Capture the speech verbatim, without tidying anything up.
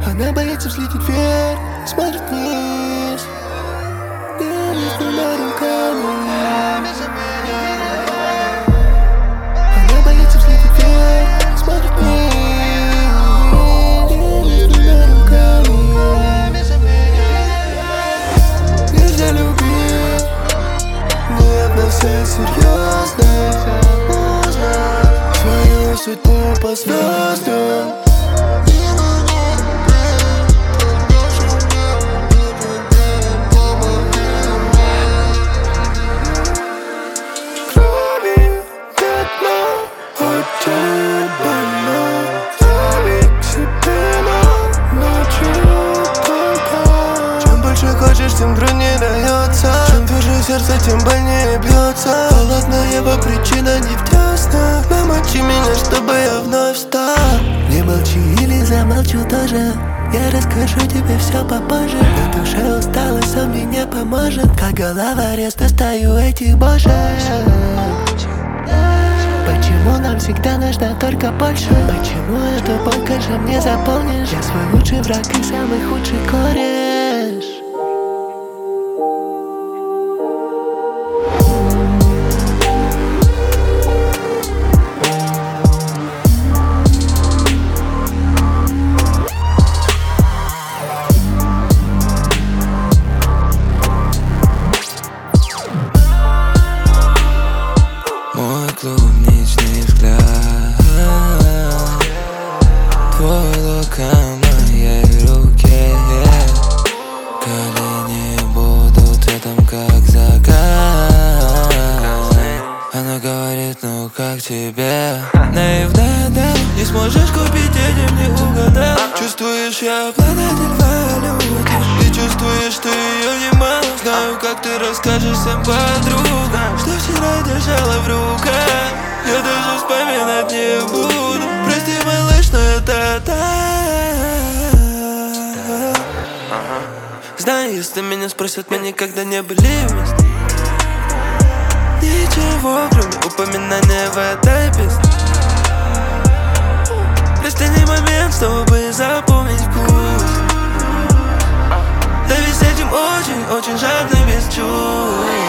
Она боится взлететь вверх, смотрит вниз, делает двумя руками. Она боится взлететь вверх, смотрит вниз, делает двумя руками. Нельзя любить, не относясь серьезно, свою судьбу по звездам. Хочешь, тем труднее дается. Чем тверже сердце, тем больнее бьется. Холодная его причина не в теснах. Намочи меня, чтобы я вновь встал. Не молчи или замолчу тоже. Я расскажу тебе все попозже. На душе усталость, он мне не поможет. Как головорез достаю этих бошек. Почему нам всегда нужно только больше? Почему эту боль же мне заполнишь? Я свой лучший враг и самый худший кореш. Клубничный взгляд, твой лук в моей руке. Колени будут цветом, как закат. Она говорит, ну как тебе? Наивная, да, не сможешь купить, этим не угадал. Чувствуешь, я обладатель валюты, и чувствуешь, что ее немало. Знаю, как ты расскажешь всем подругам, что вчера держала в руках. Я даже вспоминать не буду. Прости, малыш, но это так. Знаю, если меня спросят, мы никогда не были вместе. Ничего, кроме упоминания в этой песне. Последний момент, чтобы запомнить вкус. Да ведь с этим очень, очень жадный без чувств.